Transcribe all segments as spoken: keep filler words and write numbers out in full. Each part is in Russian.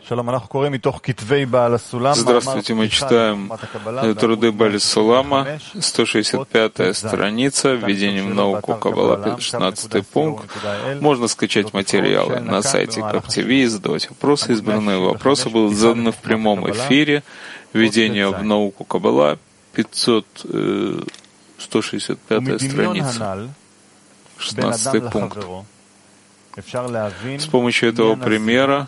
Здравствуйте, мы читаем труды Баали Сулама, сто шестьдесят пятая страница, введение в науку Каббала, шестнадцатый пункт. Можно скачать материалы на сайте КапТВ и задавать вопросы. Избранные вопросы будут заданы в прямом эфире. Введение в науку Каббала, пятьсот, сто шестьдесят пятая страница, шестнадцатый пункт. С помощью этого примера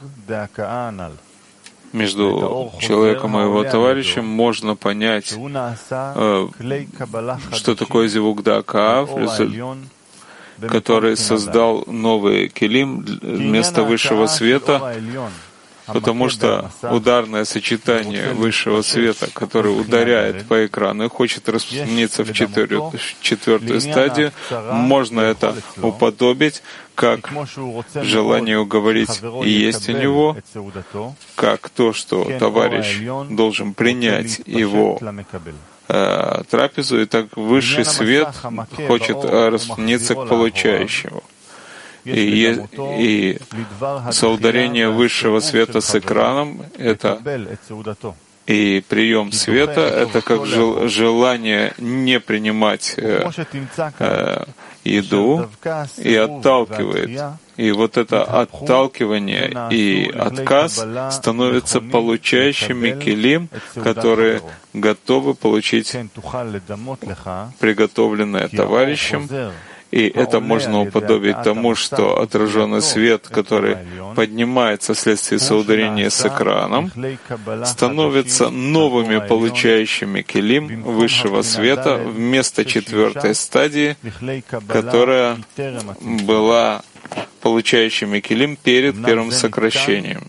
между человеком и его товарищем можно понять, э, что такое зивук да каав, который создал новый килим вместо высшего света, потому что ударное сочетание высшего света, который ударяет по экрану и хочет распространиться в четвертую, четвертую стадию, можно это уподобить, как желание уговорить и есть у него, как то, что товарищ должен принять его э, трапезу, и так высший свет хочет распространиться к получающему. И, и соударение высшего света с экраном — это и прием света — это как жел, желание не принимать э, э, еду и отталкивает. И вот это отталкивание и отказ становятся получающими килим, которые готовы получить приготовленное товарищем. И это можно уподобить тому, что отраженный свет, который поднимается вследствие соударения с экраном, становится новыми получающими килим высшего света вместо четвертой стадии, которая была получающими килим перед первым сокращением.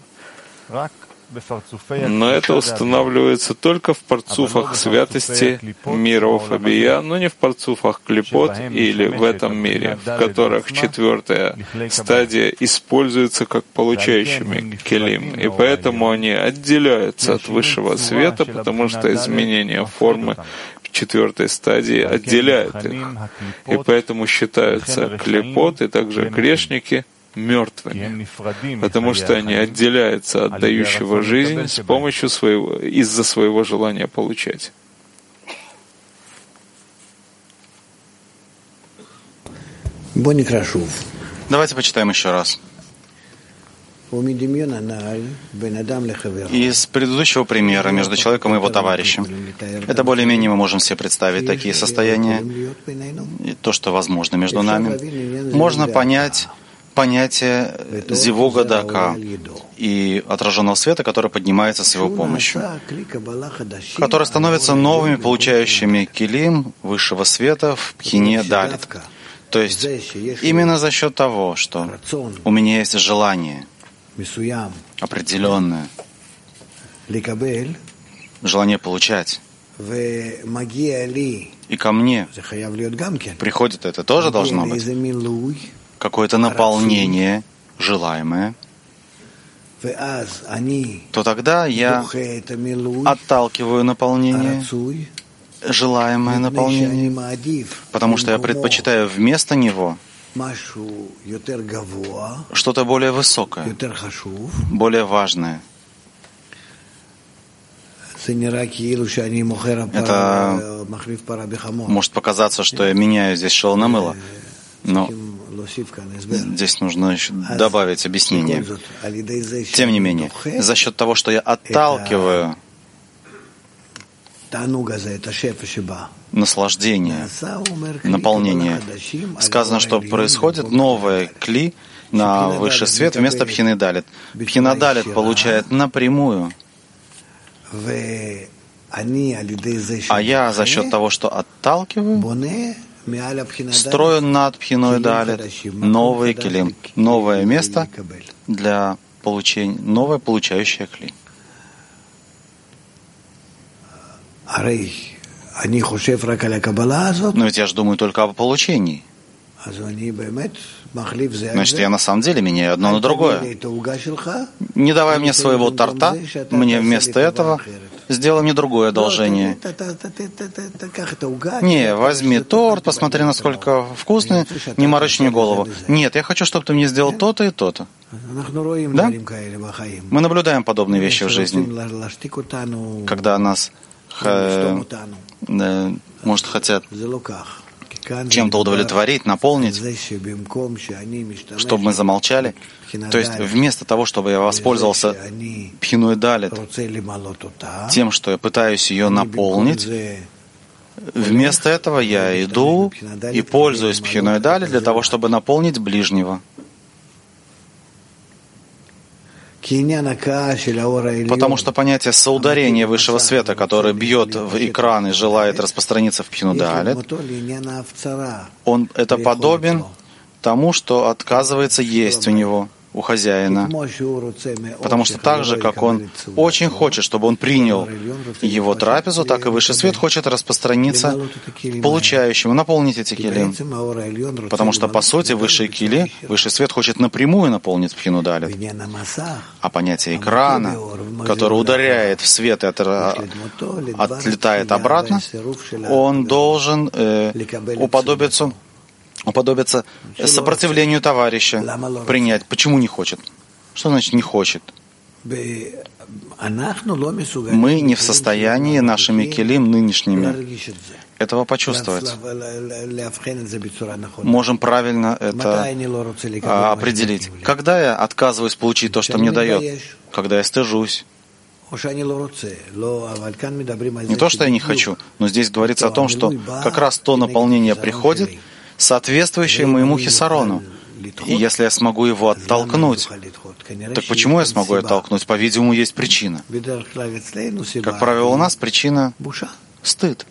Но это устанавливается только в парцуфах святости миров Абия, но не в парцуфах клипот или в этом мире, в которых четвертая стадия используется как получающими келим. И поэтому они отделяются от высшего света, потому что изменение формы в четвертой стадии отделяет их. И поэтому считаются клипот и также грешники мертвыми, потому что они отделяются от дающего жизнь с помощью своего, из-за своего желания получать. Давайте почитаем еще раз. Из предыдущего примера между человеком и его товарищем. Это более-менее мы можем себе представить такие состояния, и то, что возможно между нами. Можно понять понятие зивуга дака и отраженного света, который поднимается с его помощью, которые становятся новыми получающими килим высшего света в пхине далит. То есть именно за счет того, что у меня есть желание определенное, желание получать, и ко мне приходит это тоже должно быть, какое-то наполнение желаемое, то тогда я отталкиваю наполнение, желаемое наполнение, потому что я предпочитаю вместо него что-то более высокое, более важное. Это может показаться, что я меняю здесь шел на мыло, но здесь нужно еще добавить объяснение. Тем не менее, за счет того, что я отталкиваю наслаждение, наполнение, сказано, что происходит новое кли на высший свет вместо пхины далит. Пхина далит получает напрямую, а я за счет того, что отталкиваю, строю над пхиной далит новый килим, новое место для получения, новое получающее кли. Но ведь я же думаю только об получении. Значит, я на самом деле меняю одно на другое. Не давай мне своего торта, мне вместо этого сделай мне другое одолжение. Не, возьми торт, посмотри, насколько вкусный, не морочь мне голову. Нет, я хочу, чтобы ты мне сделал то-то и то-то. Да? Мы наблюдаем подобные вещи в жизни, когда нас, э, э, может, хотят чем-то удовлетворить, наполнить, чтобы мы замолчали. То есть вместо того, чтобы я воспользовался пхиной далит, тем, что я пытаюсь ее наполнить, вместо этого я иду и пользуюсь пхиной далит для того, чтобы наполнить ближнего. Потому что понятие соударения высшего света, который бьет в экран и желает распространиться в пхину далит, он это подобен тому, что отказывается есть у него, у хозяина. Потому что так же, как он очень хочет, чтобы он принял его трапезу, так и высший свет хочет распространиться получающему, наполнить эти килим. Потому что, по сути, высшие кили, высший свет хочет напрямую наполнить пхину далит. А понятие экрана, который ударяет в свет и отлетает обратно, он должен э, уподобиться уподобиться сопротивлению товарища, принять. Почему не хочет? Что значит не хочет? Мы не в состоянии нашими килим нынешними этого почувствовать. Можем правильно это определить. Когда я отказываюсь получить то, что мне дает? Когда я стыжусь. Не то, что я не хочу, но здесь говорится о том, что как раз то наполнение приходит, соответствующее моему хисарону. И если я смогу его оттолкнуть, так почему я смогу оттолкнуть? По-видимому, есть причина. Как правило, у нас причина — стыд.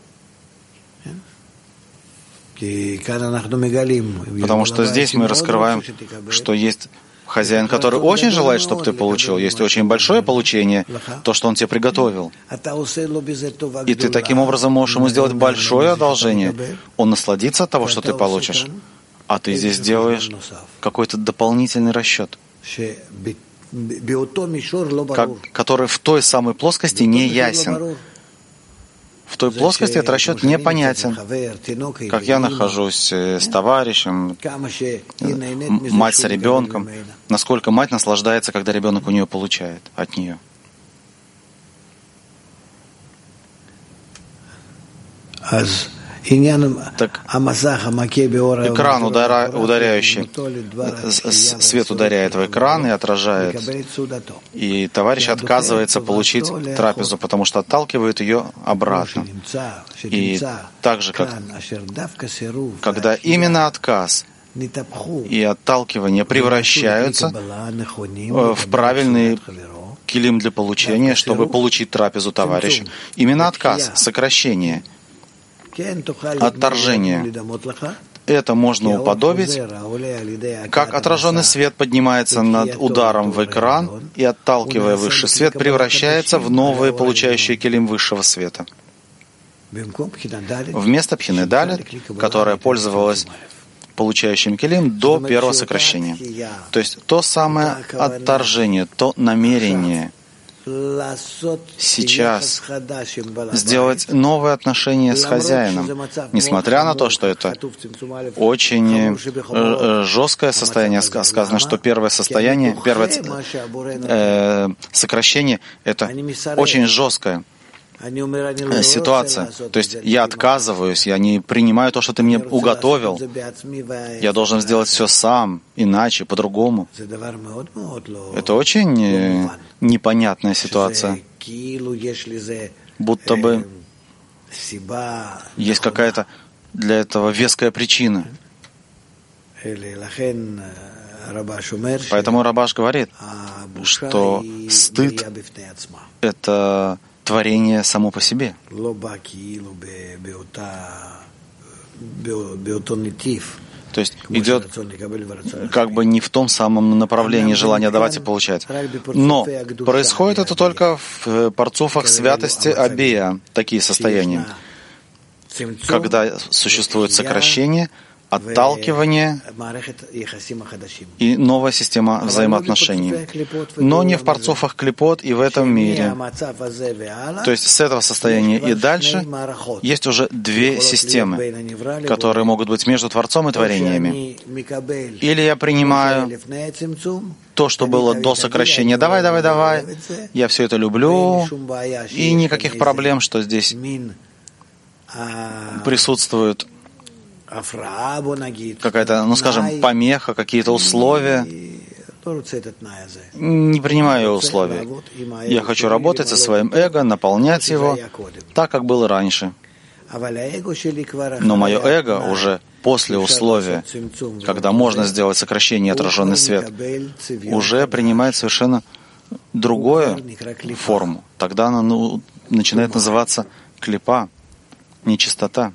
Потому что здесь мы раскрываем, что есть хозяин, который очень желает, чтобы ты получил. Есть очень большое получение, то, что он тебе приготовил. И ты таким образом можешь ему сделать большое одолжение. Он насладится от того, что ты получишь. А ты здесь делаешь какой-то дополнительный расчет, как, который в той самой плоскости не ясен. В той плоскости этот расчет непонятен. Как я нахожусь с товарищем, мать с ребенком, насколько мать наслаждается, когда ребенок у нее получает от нее. Так экран, удара, ударяющий, свет ударяет в экран и отражает. И товарищ отказывается получить трапезу, потому что отталкивает ее обратно. И так же, как когда именно отказ и отталкивание превращаются в правильный килим для получения, чтобы получить трапезу товарища. Именно отказ, сокращение, отторжение. Это можно уподобить, как отраженный свет поднимается над ударом в экран и, отталкивая высший свет, превращается в новые получающие килим высшего света. Вместо пхины далит, которая пользовалась получающим килим до первого сокращения. То есть то самое отторжение, то намерение сейчас сделать новые отношения с хозяином, несмотря на то, что это очень жесткое состояние. Сказано, что первое состояние, первое э, сокращение — это очень жесткое ситуация. То есть я отказываюсь, я не принимаю то, что ты мне уготовил. Я должен сделать все сам, иначе, по-другому. Это очень непонятная ситуация. Будто бы есть какая-то для этого веская причина. Поэтому Рабаш говорит, что стыд — это творение само по себе. То есть идет как бы не в том самом направлении желания давать и получать. Но происходит это только в парцуфах святости Абия, такие состояния, когда существует сокращение, отталкивание и новая система взаимоотношений. Но не в парцуфах клипот и в этом мире. То есть с этого состояния и дальше есть уже две системы, которые могут быть между Творцом и творениями. Или я принимаю то, что было до сокращения. Давай, давай, давай. Я все это люблю. И никаких проблем, что здесь присутствует какая-то, ну скажем, помеха, какие-то условия. Не принимаю условия. Я хочу работать со своим эго, наполнять его так, как было раньше. Но мое эго уже после условия, когда можно сделать сокращение отраженный свет, уже принимает совершенно другую форму. Тогда она ну, начинает называться клипа, нечистота.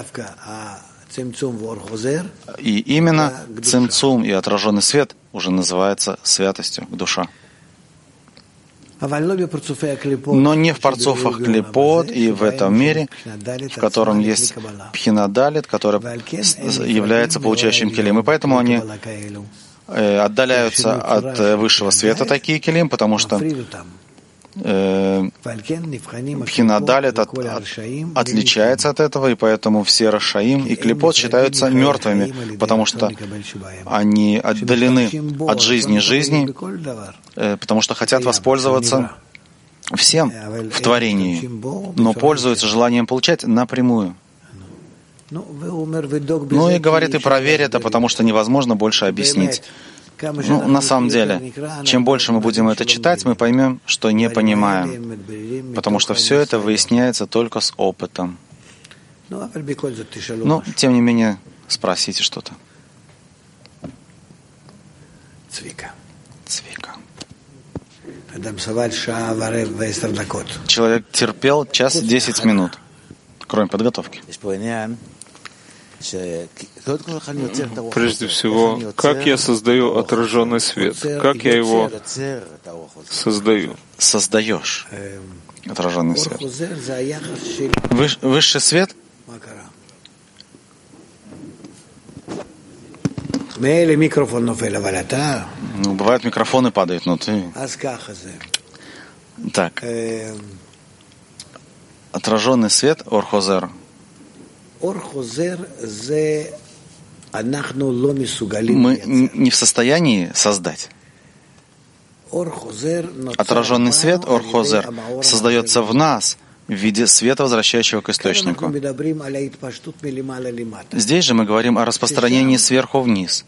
И именно цимцум и отраженный свет уже называется святостью, душа. Но не в парцуфах клипот и в этом мире, в котором есть пхинадалит, который является получающим келим. И поэтому они отдаляются от высшего света, такие келим, потому что пхинадалит от, от, отличается от этого, и поэтому все рашаим и клипот считаются мертвыми, потому что они отдалены от жизни жизни, потому что хотят воспользоваться всем в творении, но пользуются желанием получать напрямую. Ну и говорит, и проверь это, потому что невозможно больше объяснить. Ну, на самом деле, чем больше мы будем это читать, мы поймем, что не понимаем, потому что все это выясняется только с опытом. Но, тем не менее, спросите что-то. Цвика. Цвика. Человек терпел час и десять минут, кроме подготовки. Прежде всего, как я создаю отраженный свет? Как я его создаю? Создаешь отраженный свет. Выш, высший свет ну, бывают, микрофоны падают, но ты... Так. Отраженный свет, орхозер. Мы не в состоянии создать. Отраженный свет, орхозер, создается в нас в виде света, возвращающего к источнику. Здесь же мы говорим о распространении сверху вниз,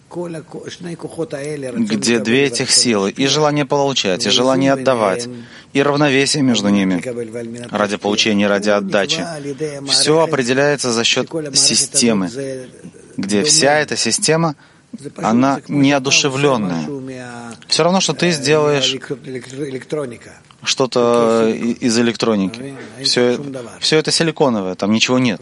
где две этих силы, и желание получать, и желание отдавать, и равновесие между ними, ради получения, ради отдачи. Все определяется за счет системы, где вся эта система, она неодушевленная. Все равно, что ты сделаешь что-то из электроники. Все, все это силиконовое, там ничего нет.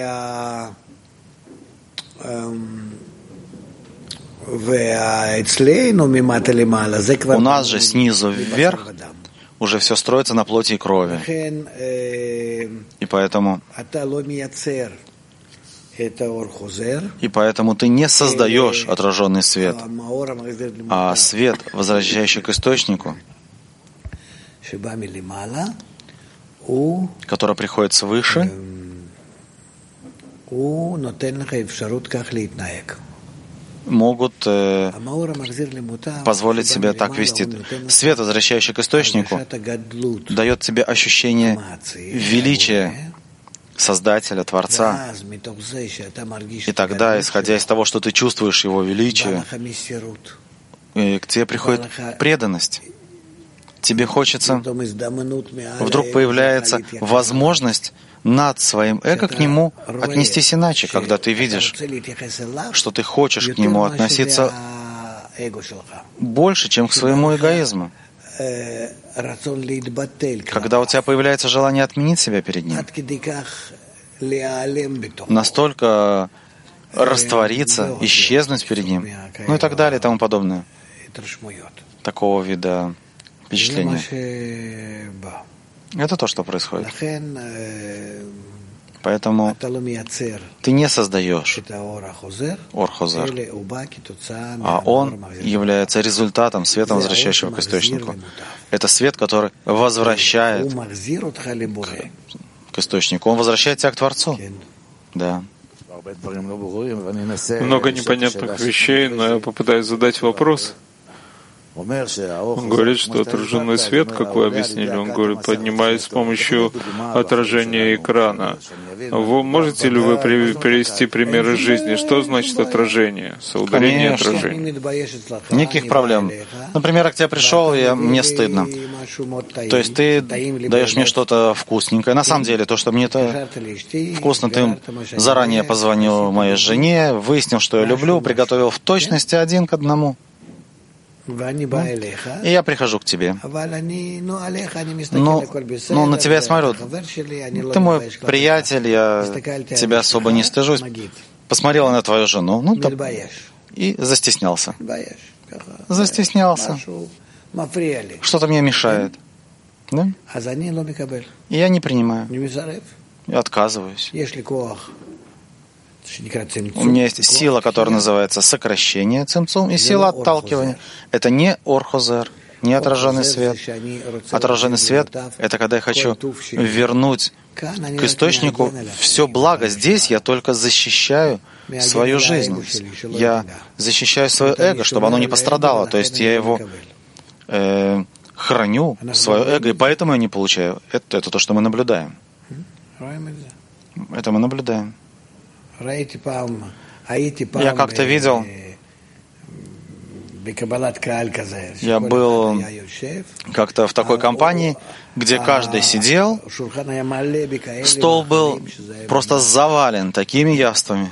У нас же снизу вверх уже все строится на плоти и крови. И поэтому, и поэтому ты не создаешь отраженный свет, а свет, возвращающий к источнику, который приходит свыше, могут э, позволить себе так вести. Свет, возвращающий к источнику, дает тебе ощущение величия Создателя, Творца. И тогда, исходя из того, что ты чувствуешь Его величие, к тебе приходит преданность. Тебе хочется, вдруг появляется возможность над своим эго к нему отнестись иначе, когда ты видишь, что ты хочешь к нему относиться больше, чем к своему эгоизму. Когда у тебя появляется желание отменить себя перед ним, настолько раствориться, исчезнуть перед ним, ну и так далее и тому подобное. Такого вида впечатления. Это то, что происходит. Поэтому ты не создаешь Ор-Хозер, а он является результатом света, возвращающего к источнику. Это свет, который возвращает к источнику. Он возвращает тебя к Творцу. Да. Много непонятных вещей, но я попытаюсь задать вопрос. Он говорит, что отраженный свет, как вы объяснили, он говорит, поднимаясь с помощью отражения экрана. Вы можете ли вы привести примеры жизни? Что значит отражение? Соударение отражения. Никаких проблем. Например, я к тебе пришел, и мне стыдно. То есть ты даешь мне что-то вкусненькое. На самом деле, то, что мне это вкусно, ты заранее позвонил моей жене, выяснил, что я люблю, приготовил в точности один к одному. И я прихожу к тебе. Но, но на тебя я смотрю. Ты мой приятель, я тебя особо не стыжусь. Посмотрел на твою жену, ну, так, и застеснялся. Застеснялся. Что-то мне мешает. Да? И я не принимаю. Я отказываюсь. У меня есть сила, которая называется сокращение цимцум, и сила отталкивания. Это не Ор-Хозер, не отраженный свет. Отраженный свет — это когда я хочу вернуть к источнику все благо. Здесь я только защищаю свою жизнь. Я защищаю свое эго, чтобы оно не пострадало. То есть я его э, храню, свое эго, и поэтому я не получаю. Это, это то, что мы наблюдаем. Это мы наблюдаем. Я как-то видел, я был как-то в такой компании, где каждый сидел, стол был просто завален такими явствами.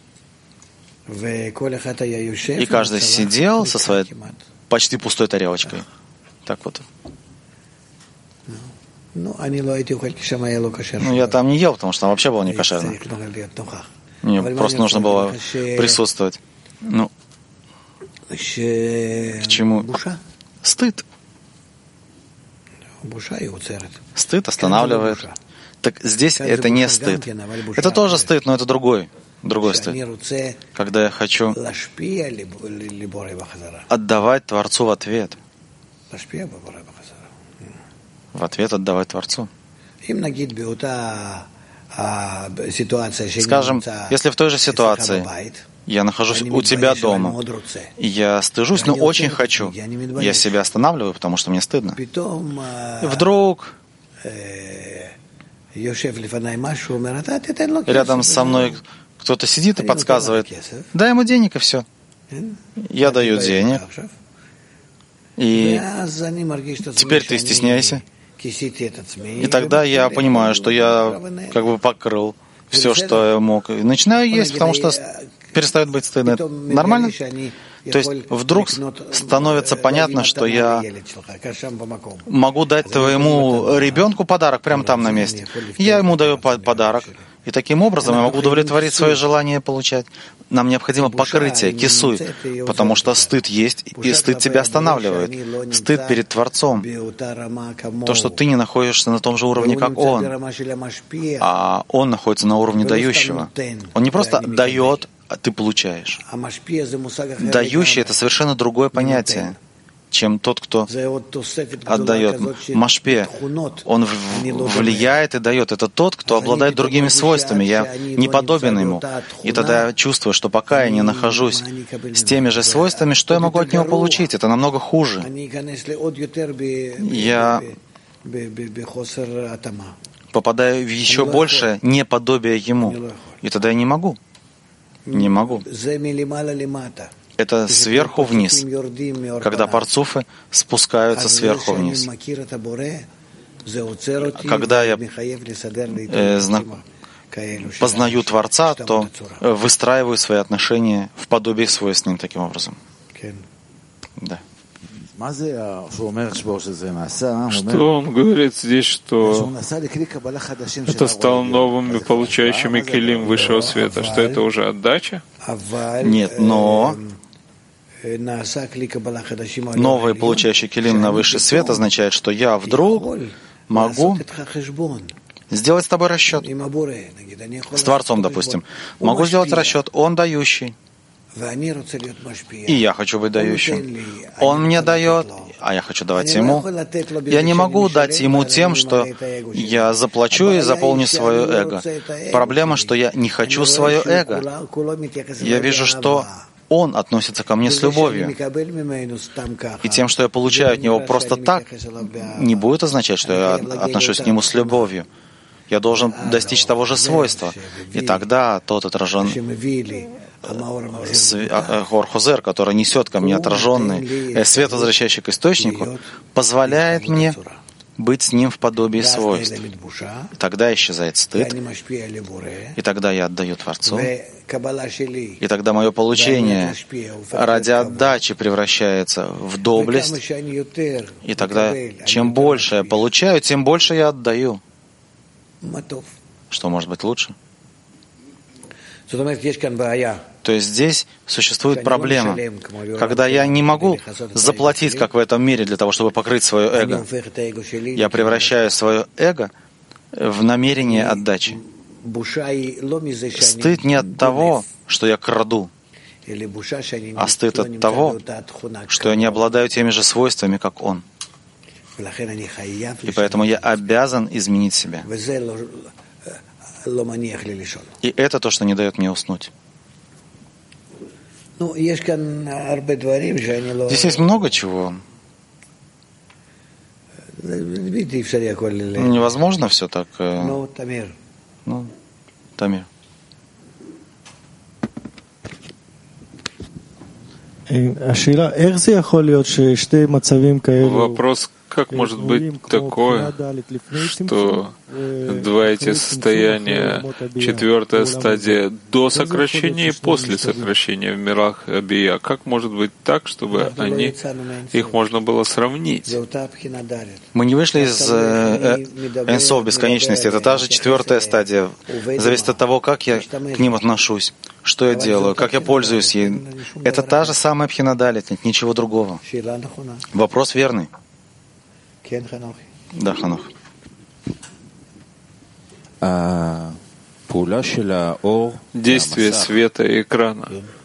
И каждый сидел со своей почти пустой тарелочкой. Так вот. Ну, я там не ел, потому что там вообще было не кошерно. Мне просто нужно было присутствовать. Ну, к чему? Стыд. Стыд останавливает. Так здесь это не стыд. Это тоже стыд, но это другой. Другой стыд. Когда я хочу отдавать Творцу в ответ. В ответ отдавать Творцу. Скажем, если в той же ситуации я нахожусь у тебя дома, и я стыжусь, но очень хочу, я себя останавливаю, потому что мне стыдно. И вдруг рядом со мной кто-то сидит и подсказывает: дай ему денег, и все. Я даю денег, и теперь ты стесняйся. И тогда я понимаю, что я как бы покрыл все, что я мог. И начинаю есть, потому что перестает быть стыдно. Это нормально? То есть вдруг становится понятно, что я могу дать твоему ребенку подарок прямо там на месте. Я ему даю подарок. И таким образом я могу удовлетворить свое желание получать. Нам необходимо покрытие, кисуй, потому что стыд есть, и стыд тебя останавливает. Стыд перед Творцом. То, что ты не находишься на том же уровне, как Он, а Он находится на уровне дающего. Он не просто дает, а ты получаешь. Дающий — это совершенно другое понятие, чем тот, кто отдает. Машпе, он влияет и дает. Это тот, кто обладает другими свойствами. Я не подобен ему. И тогда я чувствую, что пока я не нахожусь с теми же свойствами, что я могу от него получить? Это намного хуже. Я попадаю в еще большее неподобие ему. И тогда я не могу. Не могу. Это сверху вниз, когда парцуфы спускаются сверху вниз. Когда я э, зна... познаю Творца, то выстраиваю свои отношения в подобие свой с Ним таким образом. Да. Что он говорит здесь, что это стало новыми получающими келим высшего света, что это уже отдача? Нет, но новый получающий келим на высший свет означает, что я вдруг могу сделать с тобой расчет. С Творцом, допустим. Могу сделать расчет. Он дающий. И я хочу быть дающим. Он мне дает, а я хочу давать ему. Я не могу дать ему тем, что я заплачу и заполню свое эго. Проблема, что я не хочу свое эго. Я вижу, что он относится ко мне с любовью. И тем, что я получаю от него просто так, не будет означать, что я отношусь к нему с любовью. Я должен достичь того же свойства. И тогда тот отраженный Ор-Хозер, который несет ко мне отраженный свет, возвращающий к источнику, позволяет мне быть с ним в подобии свойств. И тогда исчезает стыд, и тогда я отдаю Творцу, и тогда мое получение ради отдачи превращается в доблесть, и тогда чем больше я получаю, тем больше я отдаю. Что может быть лучше? То есть здесь существует проблема, когда я не могу заплатить, как в этом мире, для того, чтобы покрыть свое эго. Я превращаю свое эго в намерение отдачи. Стыд не от того, что я краду, а стыд от того, что я не обладаю теми же свойствами, как он. И поэтому я обязан изменить себя. И это то, что не дает мне уснуть. Здесь есть много чего. Невозможно все так. Ну, Тамир. Вопрос, как может быть такое, что два эти состояния, четвертая стадия до сокращения и после сокращения в мирах Бия, как может быть так, чтобы они, их можно было сравнить? Мы не вышли из Энсов бесконечности. Это та же четвертая стадия. Зависит от того, как я к ним отношусь, что я делаю, как я пользуюсь ей. Это та же самая Пхинадалит, нет ничего другого. Вопрос верный. Да, Ханох. Действие света и экрана.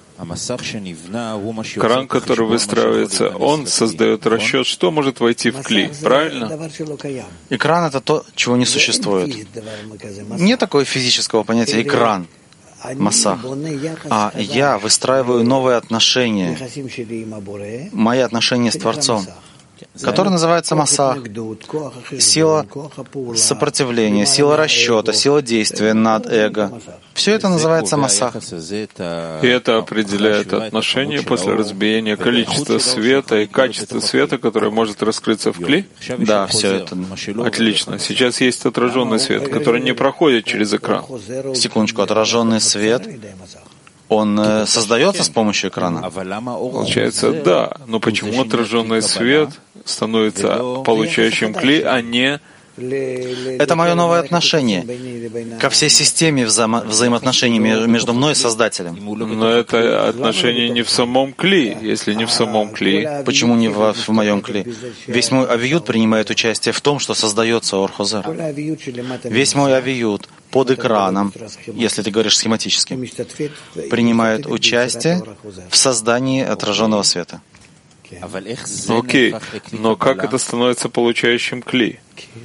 Экран, который выстраивается, он создает расчет, что может войти в кли. Правильно? Экран — это то, чего не существует. Нет такого физического понятия «экран», «масах». А я выстраиваю новые отношения, мои отношения с Творцом, который называется масах, сила сопротивления, сила расчета, сила действия над эго. Все это называется масах. И это определяет отношение после разбиения количества света и качества света, которое может раскрыться в кли? Да, все это. Отлично. Сейчас есть отраженный свет, который не проходит через экран. Секундочку, отраженный свет, он э, создается с помощью экрана? Получается, да. Но почему отраженный свет становится получающим кли, а не... Это мое новое отношение ко всей системе взаимо- взаимоотношений между мной и Создателем. Но это отношение не в самом кли, если не в самом кли. Почему не в, в моем кли? Весь мой авиют принимает участие в том, что создается Ор-Хозер. Весь мой авиют под экраном, если ты говоришь схематически, принимает участие в создании отраженного света. Окей, но как это становится получающим кли?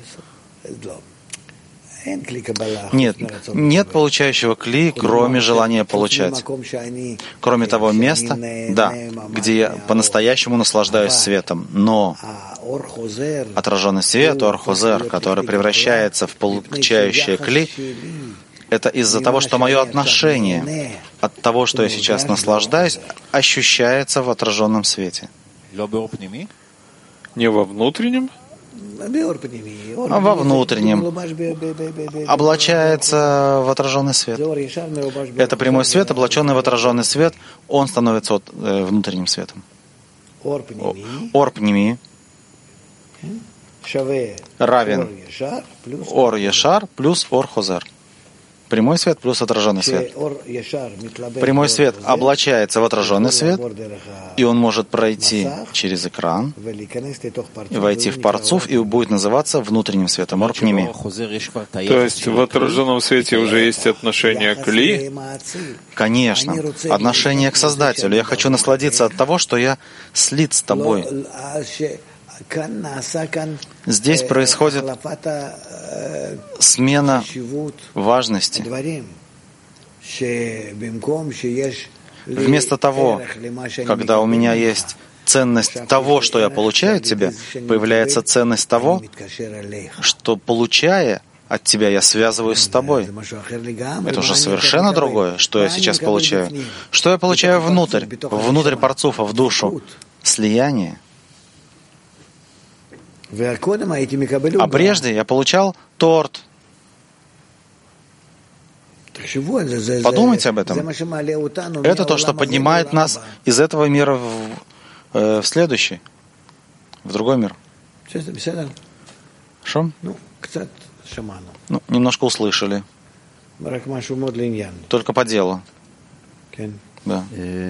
Нет, нет получающего кли, кроме желания получать. Кроме того места, да, где я по-настоящему наслаждаюсь светом. Но отраженный свет, Ор-Хозер, который превращается в получающее кли, это из-за того, что мое отношение от того, что я сейчас наслаждаюсь, ощущается в отраженном свете. Не во внутреннем? А во внутреннем облачается в отраженный свет. Это прямой свет, облаченный в отраженный свет, он становится вот, э, внутренним светом. Ор-пними равен Ор-Ешар плюс Ор-Хозер. Прямой свет плюс отраженный свет. Прямой свет облачается в отраженный свет, и он может пройти через экран и войти в парцуф, и будет называться внутренним светом, орпними. То есть в отраженном свете уже есть отношение к Ли? Конечно, отношение к Создателю. Я хочу насладиться от того, что я слит с тобой. Здесь происходит смена важности. Вместо того, когда у меня есть ценность того, что я получаю от тебя, появляется ценность того, что, получая от тебя, я связываюсь с тобой. Это уже совершенно другое, что я сейчас получаю. Что я получаю внутрь, внутрь парцуфа, в душу? Слияние. А прежде я получал торт. Подумайте об этом. Это то, что поднимает нас из этого мира в, э, в следующий, в другой мир. Шо? Ну, немножко услышали. Только по делу. Да.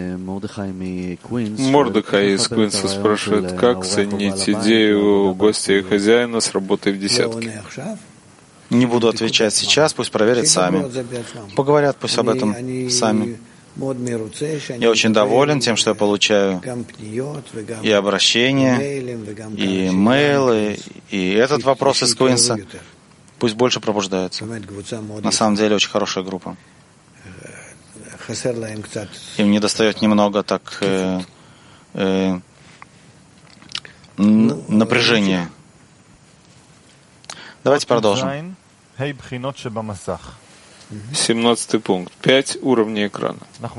Мордехай из Квинса спрашивает, как ценить идею гостя и хозяина с работой в десятке? Не буду отвечать сейчас, пусть проверят сами. Поговорят пусть об этом сами. Я очень доволен тем, что я получаю и обращения, и имейлы, и этот вопрос из Квинса. Пусть больше пробуждаются. На самом деле очень хорошая группа. Им недостает немного так э, э, напряжения. Давайте продолжим. Семнадцатый пункт. Пять уровней экрана.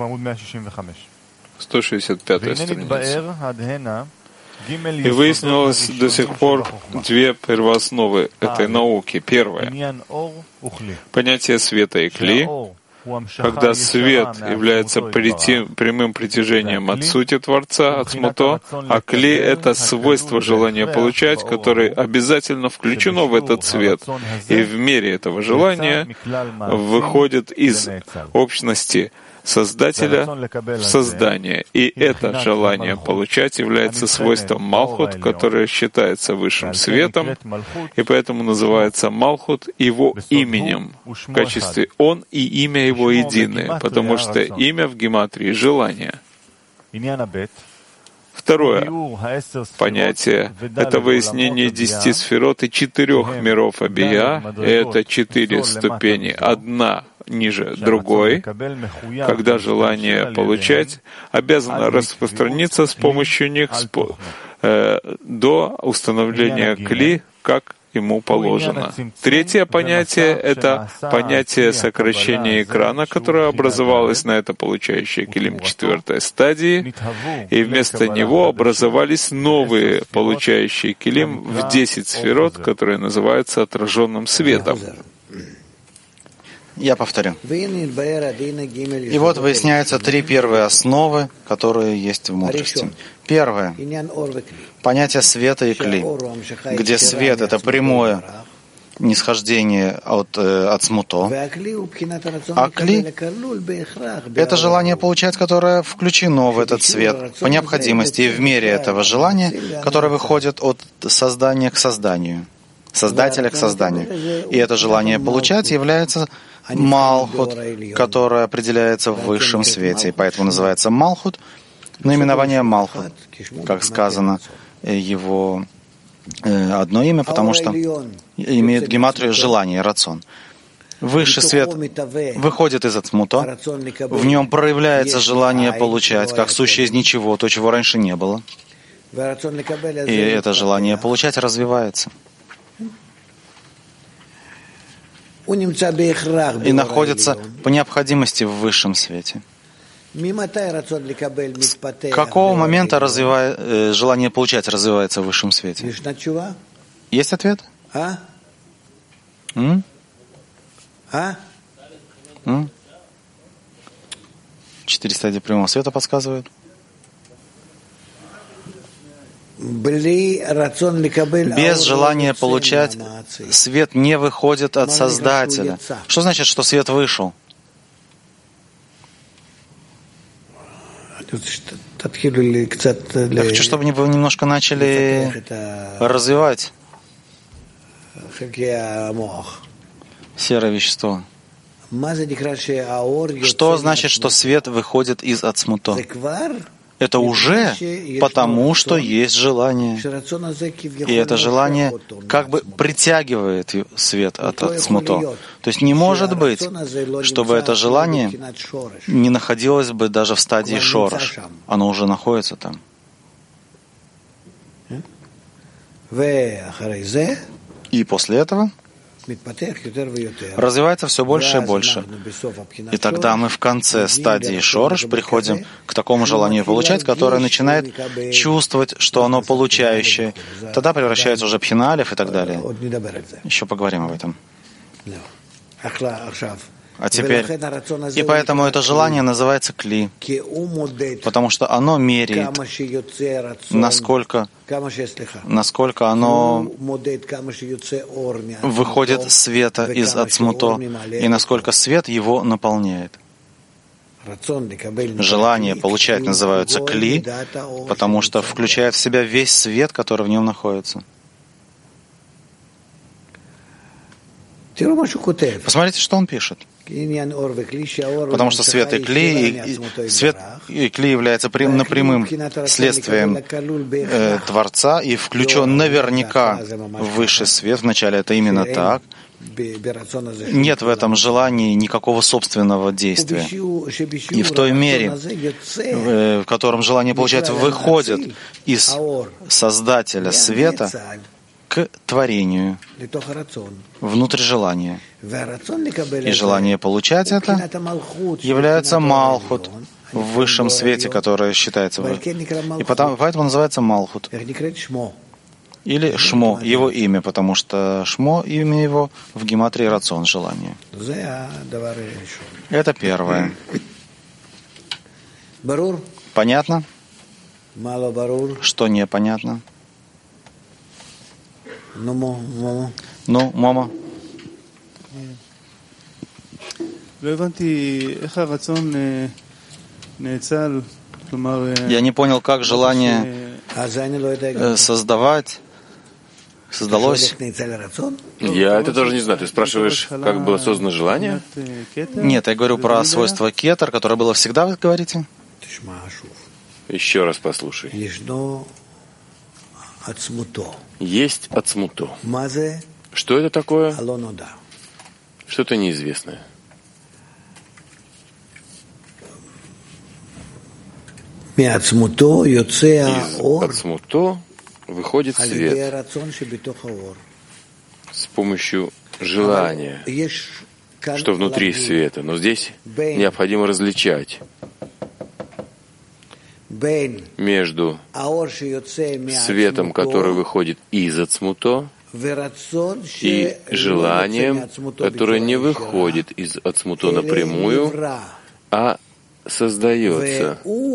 сто шестьдесят пятая страница. И выяснилось до сих пор две первоосновы этой науки. Первое. Понятие света и кли. Когда свет является прийти, прямым притяжением от сути Творца, от смуто, а кли — это свойство желания получать, которое обязательно включено в этот свет. И в мере этого желания выходит из общности Создателя в создание. И это желание получать является свойством Малхут, которое считается высшим светом, и поэтому называется Малхут его именем. В качестве он и имя его едины, потому что имя в гематрии — желание. Второе понятие — это выяснение десяти сферот и четырех миров Абия. Это четыре ступени, одна ниже другой, когда желание получать обязано распространиться с помощью них спо- э, до установления кли, как ему положено. Третье понятие — это понятие сокращения экрана, которое образовалось на это получающее килим четвертой стадии, и вместо него образовались новые получающие килим в десять сферот, которые называются отраженным светом. Я повторю. И вот выясняются три первые основы, которые есть в мудрости. Первое — понятие света и кли, где свет — это прямое нисхождение от, э, от смуто, а кли — это желание получать, которое включено в этот свет по необходимости и в мере этого желания, которое выходит от создания к созданию, создателя к созданию. И это желание получать является Малхут, которое определяется в высшем свете, и поэтому называется Малхут. Наименование Малхут, как сказано, его э, одно имя, потому что имеет гематрию желание, рацион. Высший свет выходит из ацмуто, в нем проявляется желание получать, как сущее из ничего, то, чего раньше не было. И это желание получать развивается. И находится по необходимости в высшем свете. С какого момента развивает, э, желание получать развивается в высшем свете? Есть ответ? А? М? А? М? Четыре стадии прямого света подсказывают. Без желания получать свет не выходит от Создателя. Что значит, что свет вышел? Я хочу, чтобы вы немножко начали развивать серое вещество. Что значит, что свет выходит из ацмуто? Это уже потому, что есть желание. И это желание как бы притягивает свет от ацмуто. То есть не может быть, чтобы это желание не находилось бы даже в стадии шорош. Оно уже находится там. И после этого развивается все больше и больше. И тогда мы в конце стадии шорош приходим к такому желанию получать, которое начинает чувствовать, что оно получающее. Тогда превращается уже в пхиналев и так далее. Еще поговорим об этом. А теперь, и поэтому это желание называется кли, потому что оно меряет, насколько, насколько оно выходит света из ацмуто, и насколько свет его наполняет. Желание получать называется кли, потому что включает в себя весь свет, который в нем находится. Посмотрите, что он пишет. Потому что свет и кли, и, и, свет и кли является прям, напрямым следствием э, Творца и включен наверняка в высший свет. Вначале это именно так. Нет в этом желании никакого собственного действия. И в той мере, в котором желание получается, выходит из Создателя света к творению, внутрь желания. И желание получать это является малхут в высшем свете, который считается. И потому, поэтому называется малхут. Или шмо, его имя, потому что шмо, имя его в гематрии рацион, желание. Это первое. Понятно? Что непонятно? Ну, мама. Я не понял, как желание создавать создалось. Я это тоже не знаю. Ты спрашиваешь, как было создано желание? Нет, я говорю про свойство кетер, которое было всегда, вы говорите? Еще раз послушай. Есть ацмуто. Что это такое? Что-то неизвестное. Из ацмуто выходит свет с помощью желания, что внутри света. Но здесь необходимо различать между светом, который выходит из ацмуто, и желанием, которое не выходит из ацмуто напрямую, а создается.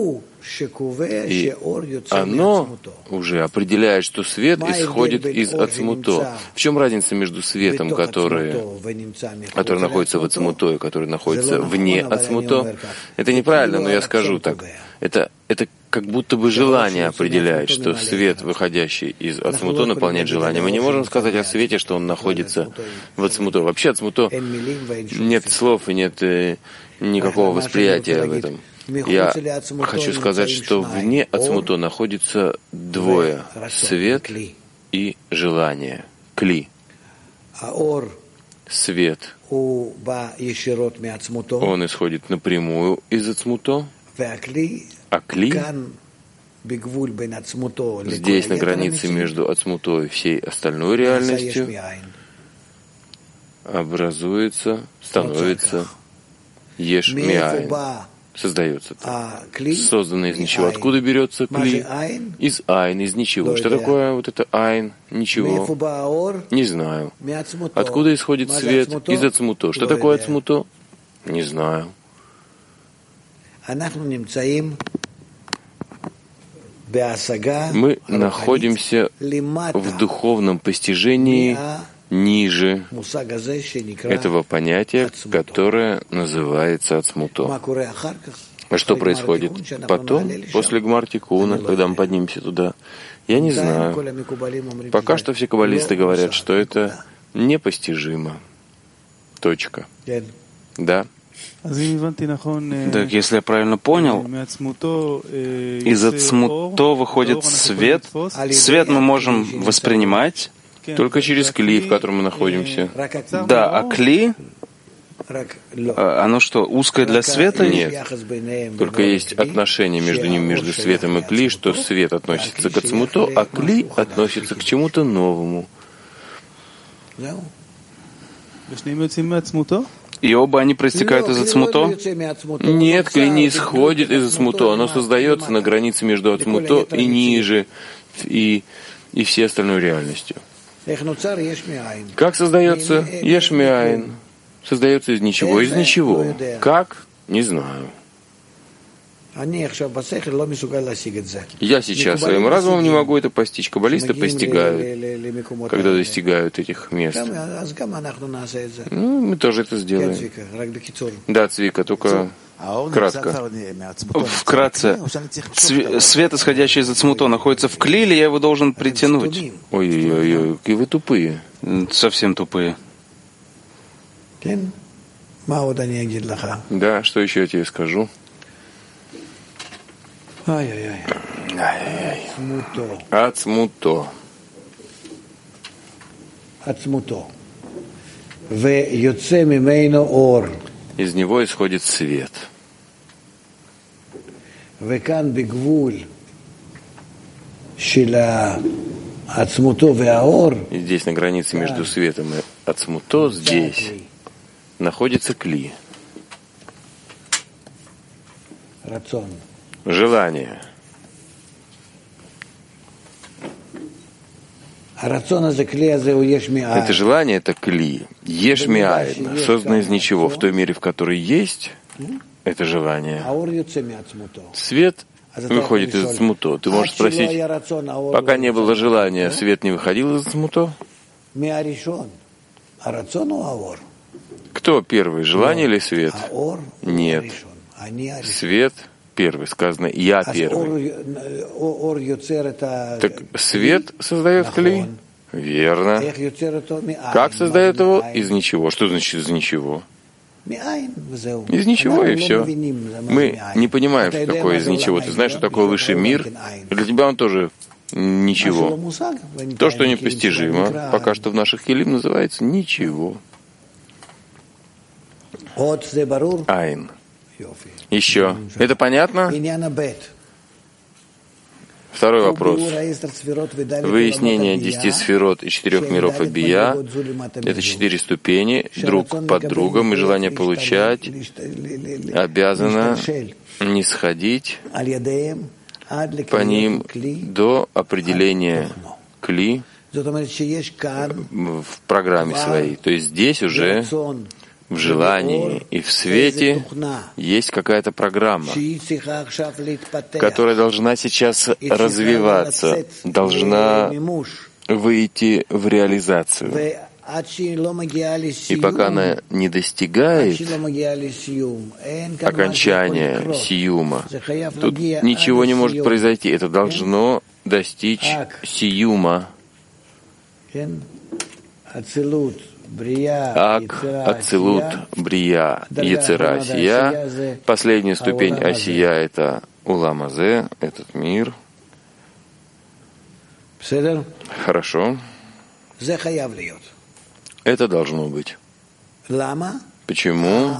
И оно уже определяет, что свет исходит из ацмуто. В чем разница между светом, который, который находится в ацмуто, и который находится вне ацмуто? Это неправильно, но я скажу так. Это, это как будто бы желание определяет, что свет, выходящий из ацмуто, наполняет желание. Мы не можем сказать о свете, что он находится в ацмуто. Вообще ацмуто нет слов и нет э, никакого восприятия об этом. Я хочу сказать, что вне ацмуто находится двое — свет и желание. Кли. Свет, он исходит напрямую из ацмуто, а кли здесь, на границе между ацмуто и всей остальной реальностью, образуется, становится еш миайн, создается так, созданный из ничего. Откуда берется кли? Из айн, из ничего. Что такое вот это айн? Ничего. Не знаю. Откуда исходит свет? Из ацмуто. Что такое ацмуто? Не знаю. мы находимся в духовном постижении ниже этого понятия, которое называется ацмуто. А что происходит потом, после Гмар-Тикуна, когда мы поднимемся туда? Я не знаю. Пока что все каббалисты говорят, что это непостижимо. Точка. Да. Так, если я правильно понял, из ацмуто выходит свет. Свет мы можем воспринимать только через кли, в котором мы находимся. Да, а кли, оно что, узкое для света? Нет. Только есть отношение между ним, между светом и кли, что свет относится к ацмуто, а кли относится к чему-то новому. И оба они проистекают из ацмуто? Нет, кли не исходит из ацмуто, оно создается на границе между ацмуто и ниже, и, и всей остальной реальностью. Как создается еш миайн? Создается из ничего, из ничего. Как? Не знаю. Я сейчас своим разумом не могу это постичь. Каббалисты постигают, когда достигают этих мест. Ну, мы тоже это сделаем. Да, Цвика, только кратко. Вкратце. Свет, исходящий из ацмуто, находится в кли, или я его должен притянуть? Ой-ой-ой, и вы тупые. Совсем тупые. Да, что еще я тебе скажу? Ай-яй-яй. Ай-яй-яй. Ацмуто. Ацмуто. Веёце мимейно ор. Из него исходит свет. Векан бигвуль шила ацмуто веаор. И здесь, на границе между светом и ацмуто, здесь находится кли. Рацион. Желание. Это желание — это кли. Еш миайн, созданное из ничего, в той мере, в которой есть это желание. Свет выходит из ацмуто. Ты можешь спросить, пока не было желания, свет не выходил из ацмуто? Кто первый, желание или свет? Нет. Свет первый, сказано «я первый». Так свет создает кли? Верно. Как создает его? Из ничего. Что значит из ничего? Из ничего, и все. Мы не понимаем, что такое из ничего. Ты знаешь, что такое высший мир? Для тебя он тоже ничего. То, что непостижимо, пока что в наших келим называется ничего. Айн. Еще. Это понятно? Второй вопрос. Выяснение десяти сферот и четырех миров Абия — это четыре ступени, друг под другом, и желание получать обязано не сходить по ним до определения кли в программе своей. То есть здесь уже в желании и в свете есть какая-то программа, которая должна сейчас развиваться, должна выйти в реализацию. И пока она не достигает окончания сиюма, тут ничего не может произойти. Это должно достичь сиюма. Ак, Ацилут, Брия, Ецера, Асия. Последняя ступень Асия — это Улам Азе, этот мир. Хорошо. Это должно быть. Почему?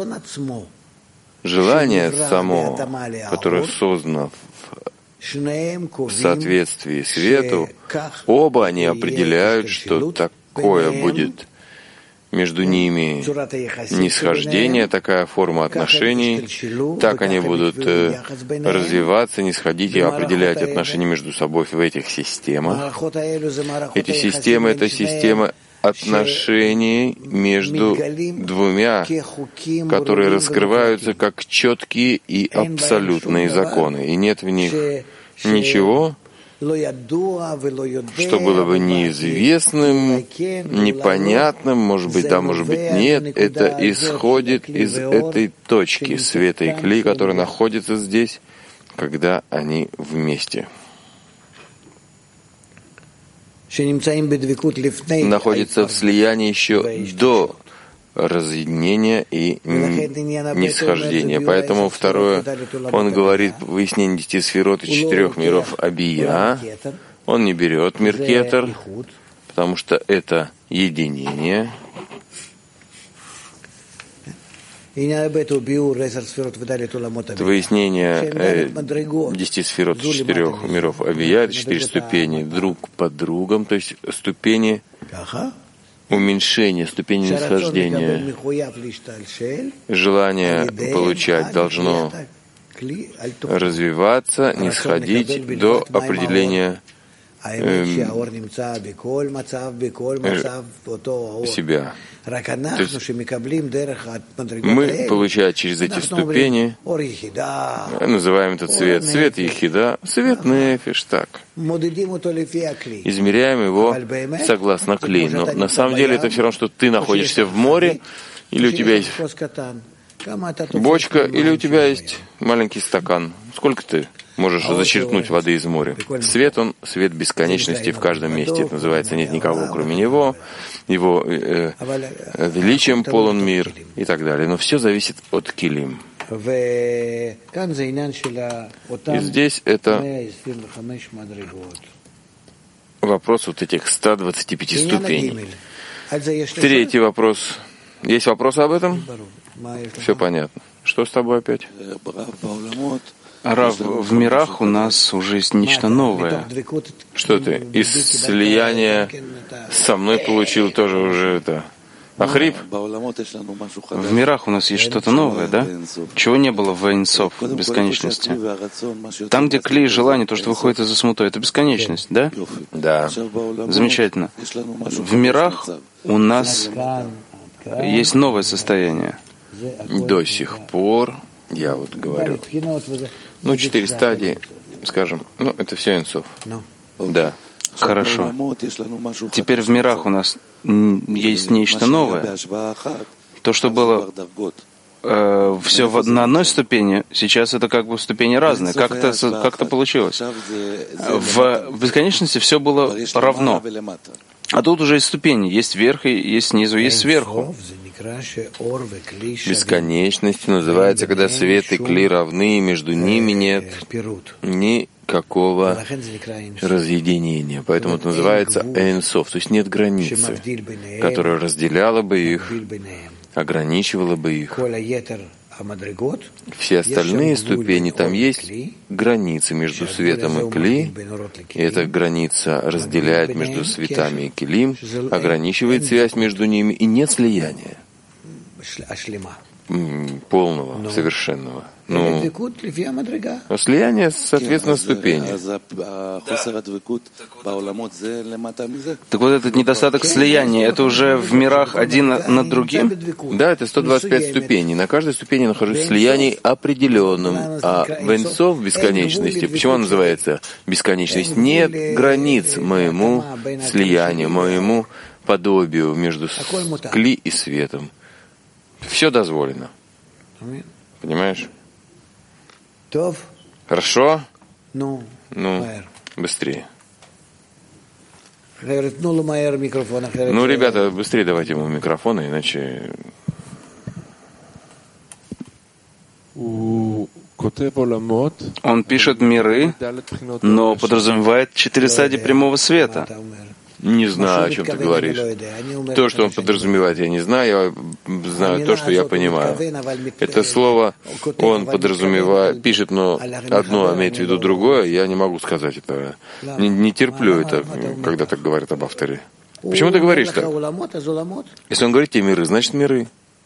Желание само, которое создано в соответствии свету, оба они определяют, что такое будет между ними нисхождение, такая форма отношений, так они будут развиваться, нисходить и определять отношения между собой в этих системах. Эти системы — это системы отношений между двумя, которые раскрываются как четкие и абсолютные законы, и нет в них ничего, что было бы неизвестным, непонятным, может быть, да, может быть, нет, это исходит из этой точки света и кли, которая находится здесь, когда они вместе. Находится в слиянии еще до разъединения и нисхождения. Поэтому второе, он говорит выяснение десяти сферот и четырех миров Абия. Он не берет мир Кетер, потому что это единение. Это выяснение э, десяти сферот и четырех миров Абия, это четыре ступени друг под другом, то есть ступени уменьшения, ступени нисхождения. Желание получать должно развиваться, нисходить до определения э, себя. То есть мы, получая через эти ступени, называем этот свет свет Ехида, свет Нефиш, так. Измеряем его согласно кли. Но на самом деле это все равно, что ты находишься в море, или у тебя есть бочка, или у тебя есть маленький стакан. Сколько ты можешь зачерпнуть воды из моря? Свет, он свет бесконечности в каждом месте. Это называется «нет никого, кроме него», его э, э, величием полон мир и так далее. Но все зависит от килим. И здесь это вопрос вот этих ста двадцати пяти ступеней. Третий вопрос. Есть вопросы об этом? Все понятно. Что с тобой опять? Рав, в мирах у нас уже есть нечто новое. Что ты? Из слияния со мной получил тоже уже это... Ахрип? В мирах у нас есть что-то новое, да? Чего не было в Эйн Соф, бесконечности. Там, где кли и желание, то, что выходит из смуто, это бесконечность, да? Да. Замечательно. В мирах у нас есть новое состояние. До сих пор, я вот говорю, ну, четыре стадии, скажем, ну, это все Эйн Соф. Да. Хорошо. Теперь в мирах у нас есть нечто новое. То, что было э, все в, на одной ступени, сейчас это как бы ступени разные. Как это, как это получилось? В, в бесконечности все было равно. А тут уже есть ступени. Есть вверх, и есть снизу, есть сверху. Бесконечность называется, когда свет и кли равны, и между ними нет никакого разъединения. Поэтому это называется Эйн Соф, то есть нет границы, которая разделяла бы их, ограничивала бы их. Все остальные ступени, там есть границы между светом и кли, и эта граница разделяет между светами и килим, ограничивает связь между ними, и нет слияния полного, совершенного. Ну, слияние, соответственно, ступени. Так вот этот недостаток слияния, это уже в мирах один над другим? Да, это сто двадцать пять ступеней. На каждой ступени нахожусь в слиянии определенном. А в Эйн Соф бесконечности, почему она называется бесконечность? Нет границ моему слиянию, моему подобию между кли и светом. Все дозволено. Понимаешь? Хорошо? Ну, быстрее. Ну, ребята, быстрее давайте ему микрофон, иначе... Он пишет миры, но подразумевает четыре стадии прямого света. Не знаю, о чем ты говоришь. То, что он подразумевает, я не знаю, я знаю то, что я понимаю. Это слово он подразумевает, пишет, но одно имеет в виду другое, я не могу сказать это. Не, не терплю это, когда так говорят об авторе. Почему ты говоришь так? Если он говорит те миры, значит миры.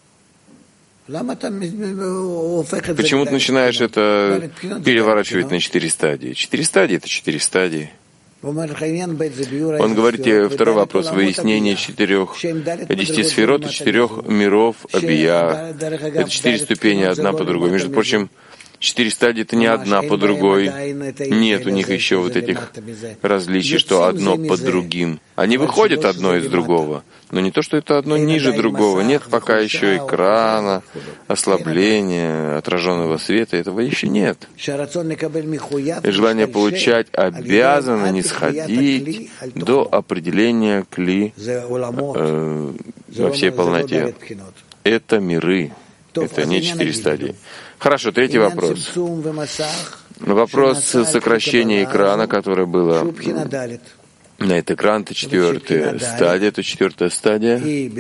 Почему ты начинаешь это переворачивать на четыре стадии? Четыре стадии — это четыре стадии. Он говорит тебе второй вопрос, выяснение четырех, десяти сферот и четырех миров Абия. Это четыре ступени, одна по другой. Между прочим, Четыре стадии — это не одна по другой. Нет у них еще вот этих различий, что одно под другим. Они выходят одно из другого, но не то, что это одно ниже другого. Нет пока еще экрана, ослабления, отраженного света. Этого еще нет. И желание получать обязано нисходить до определения кли э, во всей полноте. Это миры. Это не четыре стадии. Хорошо, третий вопрос. Вопрос сокращения экрана, которое было на этот экран, это четвертая стадия, это четвертая стадия.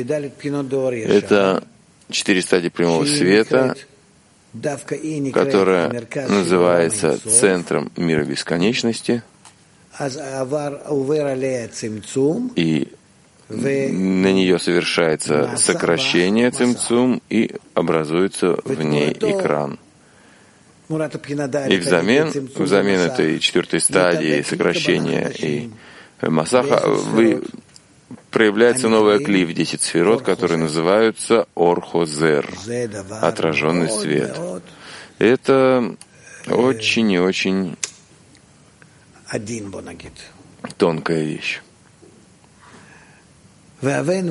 Это четыре стадии прямого света, которая называется центром мира бесконечности. И на нее совершается сокращение цимцум, и образуется в ней экран. И взамен, взамен этой четвертой стадии сокращения и масаха вы, проявляется новая кли в десять сферот, которые называются Ор-Хозер, отраженный свет. Это очень и очень тонкая вещь. И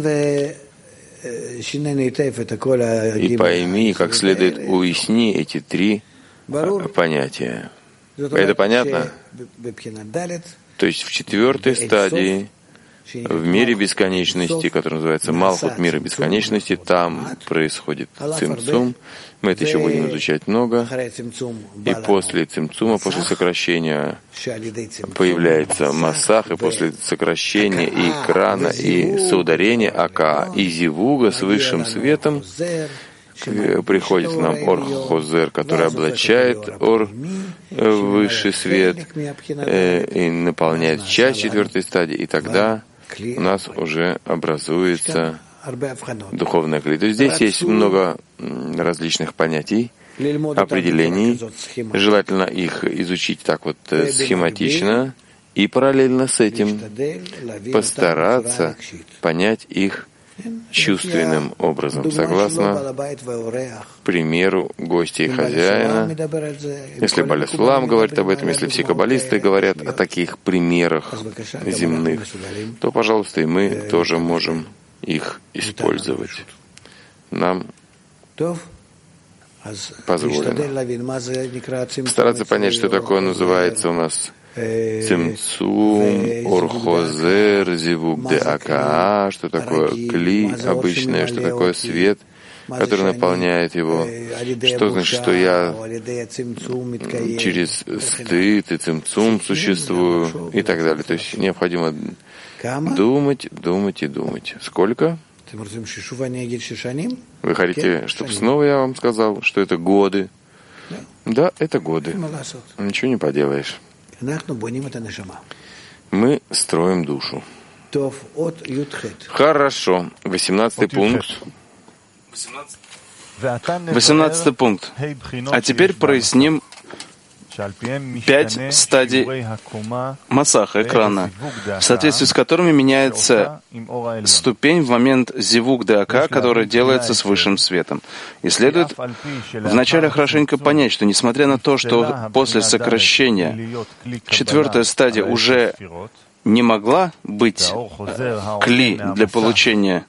пойми, как следует уясни эти три понятия. Это понятно? То есть в четвертой стадии, в мире бесконечности, который называется Малхут мира бесконечности, там происходит цимцум. Мы это еще будем изучать много. И после цимцума, после сокращения, появляется массах, и после сокращения и экрана, и соударения ака, и зивуга с высшим светом приходит к нам Ор-Хозер, который облачает Ор, высший свет, и наполняет часть четвертой стадии, и тогда у нас уже образуется духовная кли. То есть здесь есть много различных понятий, определений. Желательно их изучить так вот схематично и параллельно с этим постараться понять их чувственным образом, согласно примеру гостя и хозяина. Если Балес Улам говорит об этом, если все каббалисты говорят о таких примерах земных, то, пожалуйста, и мы тоже можем их использовать. Нам позволено стараться понять, что такое называется у нас цимцум, Ор-Хозер, зивуг де акаа, что такое кли обычное, что такое свет, который наполняет его. Что значит, что я через стыд и цимцум существую и так далее. То есть необходимо думать, думать и думать. Сколько? Вы хотите, чтобы снова я вам сказал, что это годы? Да, это годы. Ничего не поделаешь. Мы строим душу. Хорошо. Восемнадцатый пункт. Восемнадцатый пункт. А теперь проясним пять стадий масаха, экрана, в соответствии с которыми меняется ступень в момент зивуг де ака, который делается с высшим светом. И следует вначале хорошенько понять, что несмотря на то, что после сокращения четвертая стадия уже не могла быть кли для получения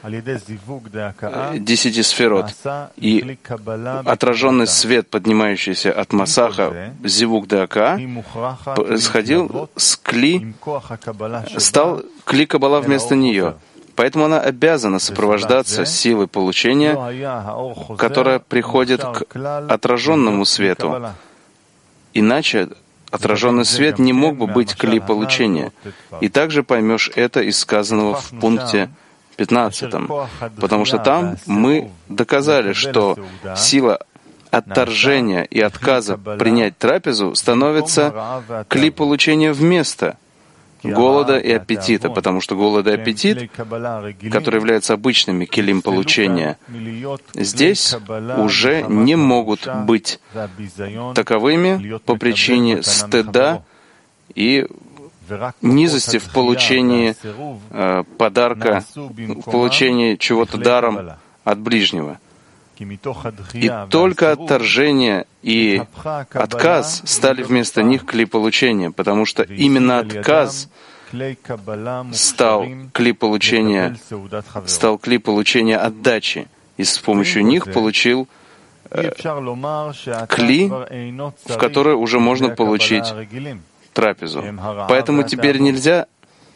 десяти сферот, и отраженный свет, поднимающийся от масаха, зивуг де ака, сходил с кли, стал кли каббала вместо нее. Поэтому она обязана сопровождаться силой получения, которая приходит к отраженному свету. Иначе отраженный свет не мог бы быть кли получения. И также поймешь это из сказанного в пункте пятнадцатом, потому что там мы доказали, что сила отторжения и отказа принять трапезу становится кли получения вместо голода и аппетита, потому что голод и аппетит, которые являются обычными килим получения, здесь уже не могут быть таковыми по причине стыда и низости в получении э, подарка, в получении чего-то даром от ближнего. И только отторжение и отказ стали вместо них кли получения, потому что именно отказ стал кли получения, стал кли получения отдачи, и с помощью них получил э, кли, в который уже можно получить трапезу. Поэтому теперь нельзя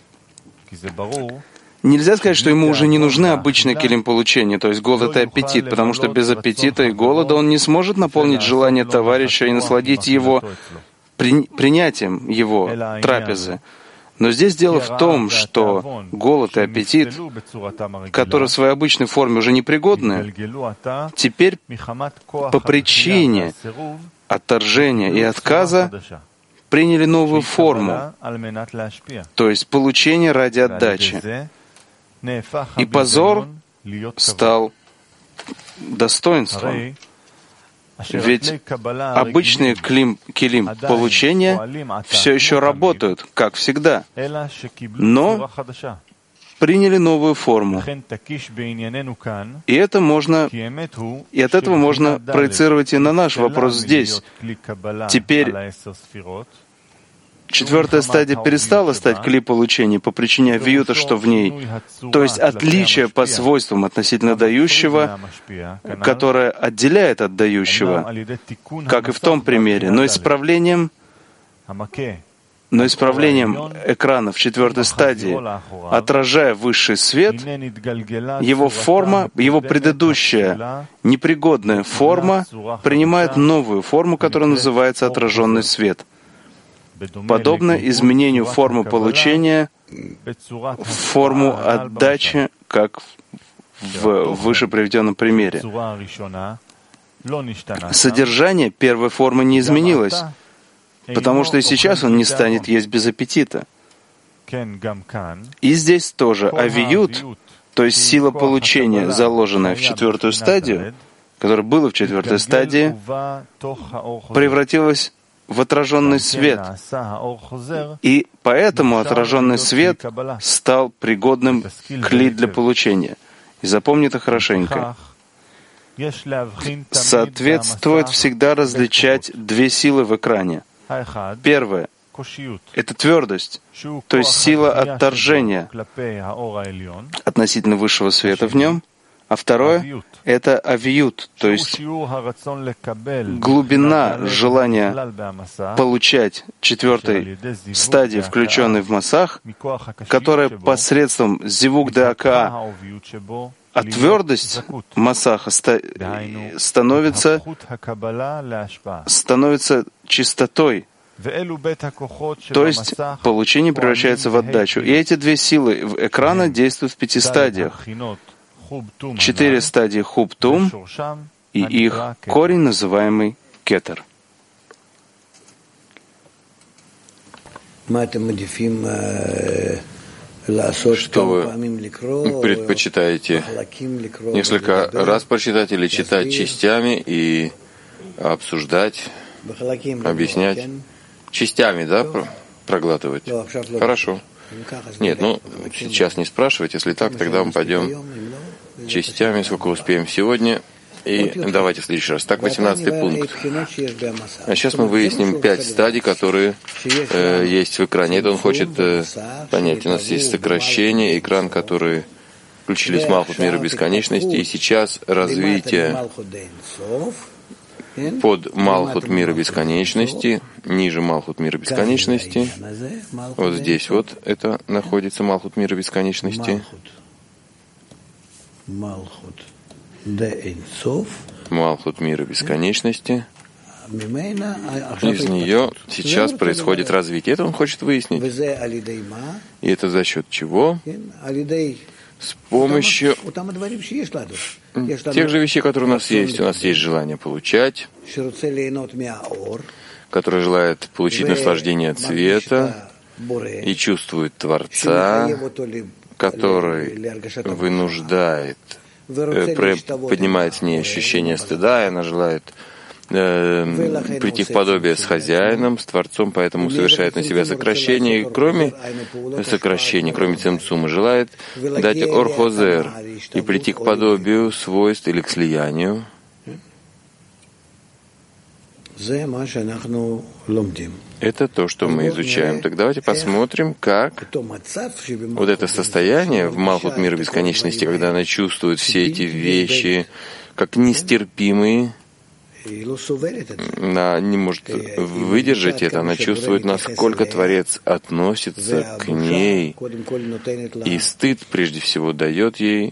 Нельзя сказать, что ему уже не нужны обычные килим получения, то есть голод и аппетит, потому что без аппетита и голода он не сможет наполнить желание товарища и насладить его при, принятием его трапезы. Но здесь дело в том, что голод и аппетит, которые в своей обычной форме уже непригодны, теперь по причине отторжения и отказа приняли новую форму, то есть получение ради отдачи. И позор стал достоинством. Ведь обычные клим, килим получения все еще работают, как всегда, но приняли новую форму. И это можно, и от этого можно проецировать и на наш вопрос здесь. Теперь четвертая стадия перестала стать кли получения по причине авиюта, что в ней, то есть отличие по свойствам относительно дающего, которое отделяет от дающего, как и в том примере, но исправлением, но исправлением экрана в четвертой стадии, отражая высший свет, его форма, его предыдущая непригодная форма принимает новую форму, которая называется отраженный свет. Подобно изменению формы получения в форму отдачи, как в выше приведенном примере. Содержание первой формы не изменилось, потому что и сейчас он не станет есть без аппетита. И здесь тоже авиют, то есть сила получения, заложенная в четвертую стадию, которая была в четвертой стадии, превратилась в отраженный свет. И поэтому отраженный свет стал пригодным кли для получения. И запомни это хорошенько. Соответствует всегда различать две силы в экране. Первое — это твердость, то есть сила отторжения относительно высшего света в нем. А второе — это авиют, то есть глубина желания получать четвертой стадии, включенной в массах, которая посредством зивук дака, а твердость массаха становится, становится чистотой, то есть получение превращается в отдачу. И эти две силы экрана действуют в пяти стадиях. Четыре стадии хуб-тум и их корень, называемый кетер. Что вы предпочитаете? Несколько раз прочитать или читать частями и обсуждать, объяснять? Частями, да, проглатывать? Хорошо. Нет, ну, сейчас не спрашивать. Если так, тогда мы пойдем частями, сколько успеем сегодня. И давайте в следующий раз. Так, восемнадцатый пункт. А сейчас мы выясним пять стадий, которые э, есть в экране. Это он хочет э, понять. У нас есть сокращение, экран, который включились в Малхут мира бесконечности. И сейчас развитие под Малхут мира бесконечности, ниже Малхут мира бесконечности. Вот здесь вот это находится Малхут мира бесконечности. Малхут мира бесконечности. Из нее сейчас происходит развитие. Это он хочет выяснить. И это за счет чего? С помощью тех же вещей, которые у нас есть. У нас есть желание получать, которое желает получить наслаждение от света и чувствует Творца, который вынуждает, поднимает в ней ощущение стыда, и она желает э, прийти в подобие с хозяином, с Творцом, поэтому совершает на себя сокращение, и кроме сокращения, кроме цимцума, желает дать орхозер и прийти к подобию свойств или к слиянию. Это то, что мы изучаем. Так давайте посмотрим, как вот это состояние в Малхут мира бесконечности, когда она чувствует все эти вещи как нестерпимые, она не может выдержать это, она чувствует, насколько Творец относится к ней, и стыд прежде всего дает ей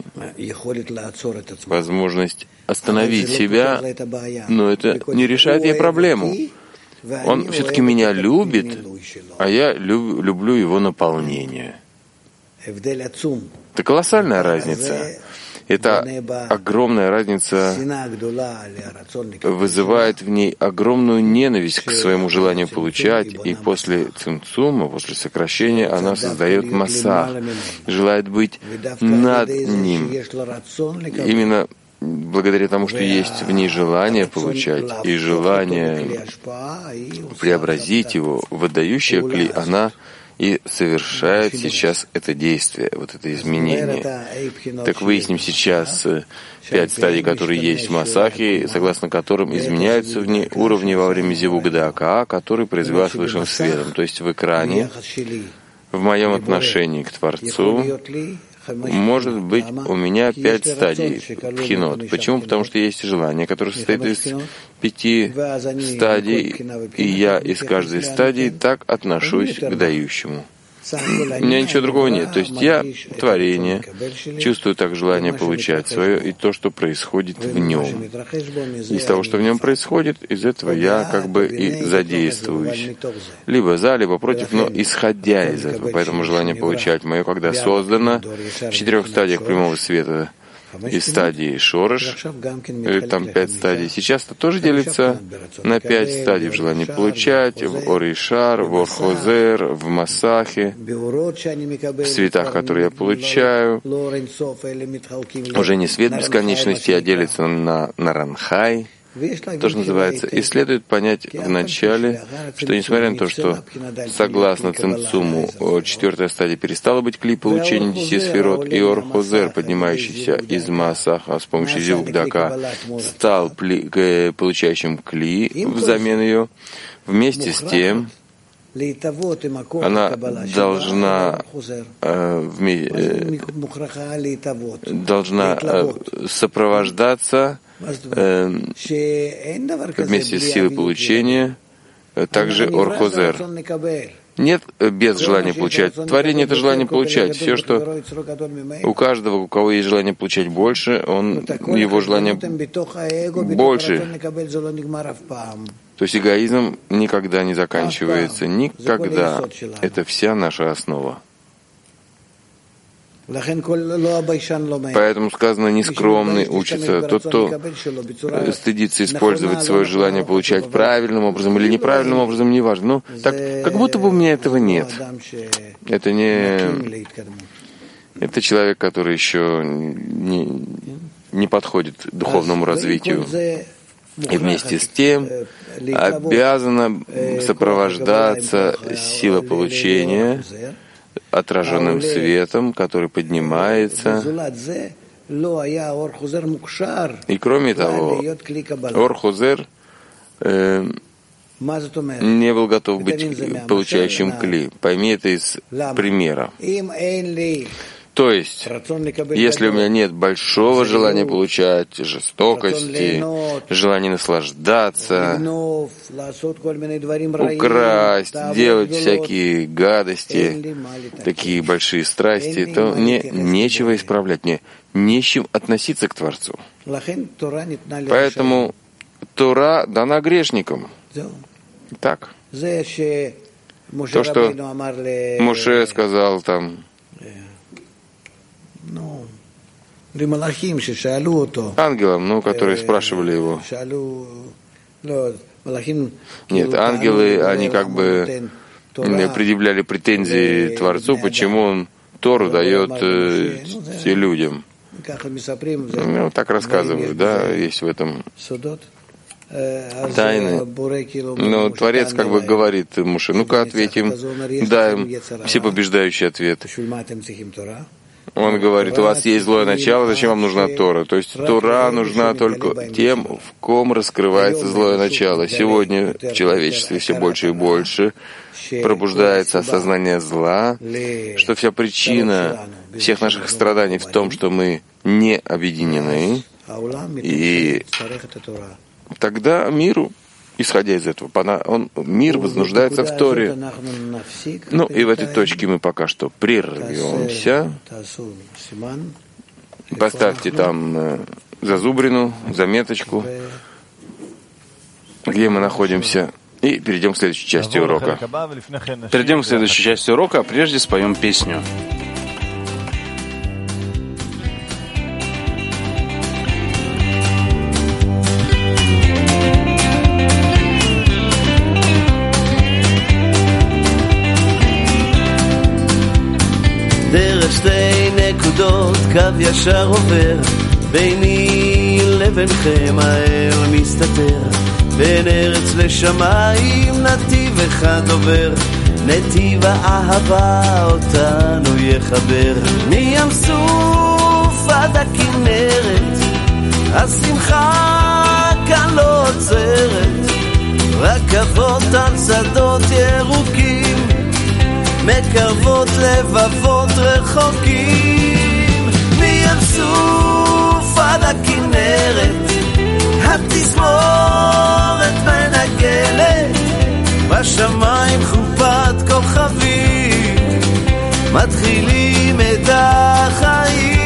возможность остановить себя, но это не решает ей проблему. Он все-таки меня любит, а я люб, люблю его наполнение. Это колоссальная разница. Эта огромная разница вызывает в ней огромную ненависть к своему желанию получать, и после цимцума, после сокращения, она создает масах, желает быть над ним. Именно благодаря тому, что есть в ней желание получать и желание преобразить его в отдающее кли, она и совершает сейчас это действие, вот это изменение. Так выясним сейчас пять стадий, которые есть в Масахе, согласно которым изменяются в ней уровни во время зивук дака, которые произвела с высшим светом. То есть в экране, в моем отношении к Творцу, может быть у меня пять стадий пхинот. Почему? Потому что есть желание, которое состоит из пяти стадий, и я из каждой стадии так отношусь к дающему. У меня ничего другого нет. То есть я творение, чувствую так желание получать свое и то, что происходит в нем. Из того, что в нем происходит, из этого я как бы и задействуюсь. Либо за, либо против, но исходя из этого. Поэтому желание получать мое, когда создано в четырех стадиях прямого света, из стадии Шореш, там пять стадий. Сейчас это тоже делится на пять стадий в желании получать, в Оришар, в Орхозер, в Масахе, в светах, которые я получаю. Уже не свет бесконечности, а делится на, на Ранхай, тоже называется. И следует понять вначале, что несмотря на то, что согласно Цимцуму четвертая стадия перестала быть кли получения десяти сферот, и Орхозер, поднимающийся из Масаха с помощью зивук дака, стал пли, э, получающим кли взамен ее, вместе с тем она должна, э, э, должна э, сопровождаться э, вместе с силой получения также Орхозер. Нет без желания получать. Творение — это желание получать. Все, что у каждого, у кого есть желание получать больше, он, его желание больше. То есть эгоизм никогда не заканчивается. Никогда. Это вся наша основа. Поэтому сказано, нескромный учится. Тот, кто стыдится использовать свое желание получать правильным образом или неправильным образом, неважно. Ну, так, как будто бы у меня этого нет. Это не... Это человек, который еще не, не подходит к духовному развитию. И вместе с тем обязана сопровождаться сила получения отраженным светом, который поднимается. И кроме того, Орхозер э, не был готов быть получающим кли. Пойми это из примера. То есть, если у меня нет большого желания получать, жестокости, желания наслаждаться, украсть, делать всякие гадости, такие большие страсти, то мне нечего исправлять, мне не с чем относиться к Творцу. Поэтому Тора дана грешникам. Так. То, что Моше сказал там, ангелам, ну, которые спрашивали его. Нет, ангелы, они как бы предъявляли претензии Творцу, почему он Тору дает э, людям. Ну, так рассказывают, да, есть в этом тайны. Но Творец как бы говорит Моше, ну-ка ответим, дай им всепобеждающий ответ. Он говорит, у вас есть злое начало, зачем вам нужна Тора? То есть Тора нужна только тем, в ком раскрывается злое начало. Сегодня в человечестве все больше и больше пробуждается осознание зла, что вся причина всех наших страданий в том, что мы не объединены, и тогда миру, исходя из этого, он, мир вознуждается в Торе. Ну и в этой точке мы пока что прервемся. Поставьте там зазубрину, заметочку, где мы находимся, и перейдем к следующей части урока. Перейдем к следующей части урока, а прежде споем песню. דרך שתי נקודות קו ישר עובר ביני לבינכם האל מסתתר בין ארץ לשמיים נתיב אחד עובר נתיב האהבה אותנו יחבר מים סוף עד הכנרת השמחה כאן לא עוצרת רכבות על שדות ירוקים מקרבות לבבות רחוקים מים סוף עד הכנרת התזמורת מנגנת בשמיים חופת כוכבים מתחילים את החיים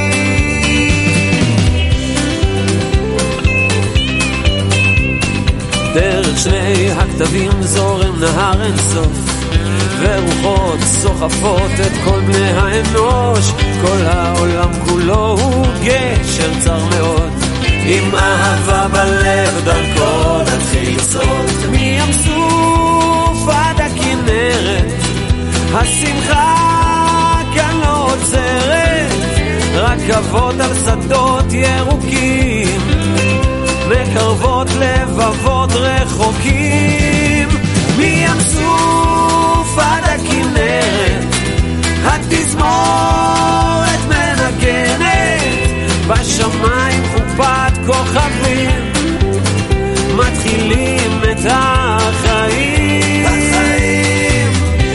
דרך שני הכתבים זורם נהר אינסוף ורוחות סוחפות את כל בני האנוש כל העולם כולו הוא גשר צר מאוד עם אהבה בלב דרכו נתחיל לצעוד מים סוף עד הכנרת השמחה כאן לא עוצרת רכבות על שדות ירוקים מקרבות לבבות רחוקים מים סוף עד הכנרת התזמורת מנגנת בשמיים חופת כוכבים מתחילים את החיים החיים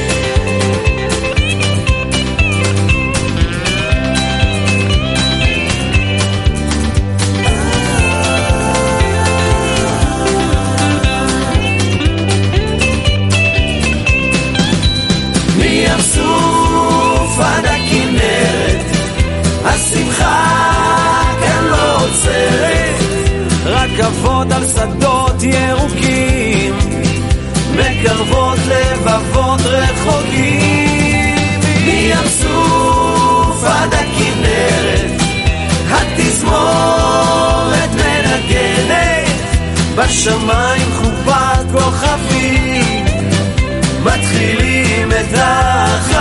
מים סוף עד הכנרת השמחה כאן לא עוצרת רכבות על שדות ירוקים מקרבות לבבות רחוקים מים סוף עד הכנרת התזמורת מנגנת בשמיים חופת כוכבים מתחילים את החיים